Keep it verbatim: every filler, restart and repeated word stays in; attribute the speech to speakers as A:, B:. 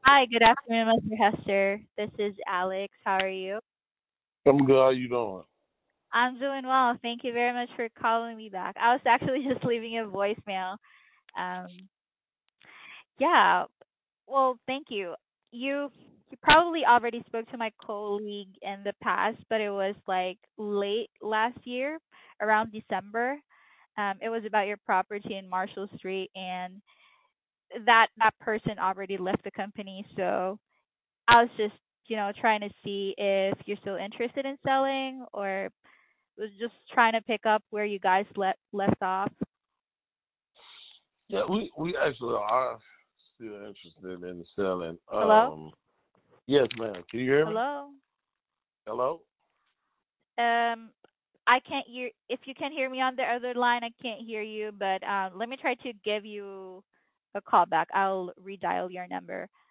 A: Hi, good afternoon, mister Hester. This is Alex. How are you?
B: I'm good. How you doing?
A: I'm doing well. Thank you very much for calling me back. I was actually just leaving a voicemail. Um, yeah, well, thank you. You you probably already spoke to my colleague in the past, but it was like late last year, around December. Um, it was about your property in Marshall Street, and that that person already left the company, so I was just, you know, trying to see if you're still interested in selling or was just trying to pick up where you guys left left off.
B: Yeah, we we actually are still interested in selling.
A: Hello?
B: Um, yes, ma'am. Can you hear me?
A: Hello?
B: Hello?
A: Um I can't hear if you can hear me on the other line, I can't hear you, but um let me try to give you a call back. I'll redial your number.